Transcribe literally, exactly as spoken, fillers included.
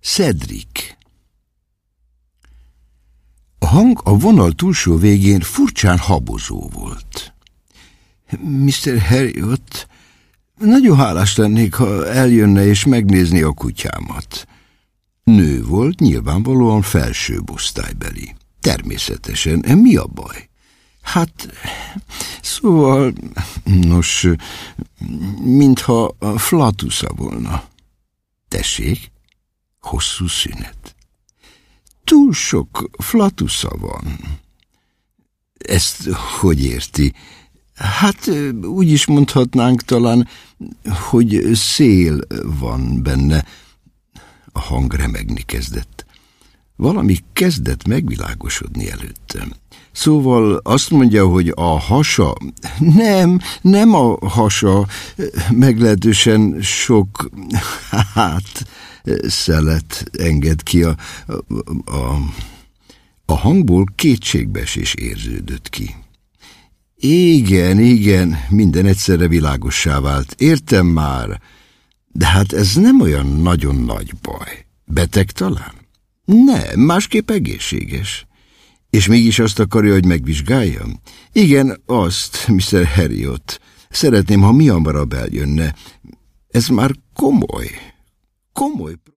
Cedric. A hang a vonal túlsó végén furcsán habozó volt. miszter Herriot, nagyon hálás lennék, ha eljönne és megnézni a kutyámat. Nő volt, nyilvánvalóan felsőbb osztálybeli. Természetesen, mi a baj? Hát, szóval, nos, mintha flatusza volna. Tessék, hosszú szünet. Túl sok flatusza van. Ezt hogy érti? Hát úgy is mondhatnánk talán, hogy szél van benne. A hang remegni kezdett. Valami kezdett megvilágosodni előttem. Szóval azt mondja, hogy a hasa... Nem, nem a hasa, meglehetősen sok, hát, szelet enged ki a... A, a hangból kétségbeesés érződött ki. Igen, igen, minden egyszerre világossá vált. Értem már, de hát ez nem olyan nagyon nagy baj. Beteg talán? Nem, másképp egészséges. És mégis azt akarja, hogy megvizsgáljam? Igen, azt, miszter Herriot. Szeretném, ha mi hamarabb eljönne. Ez már komoly. Komoly.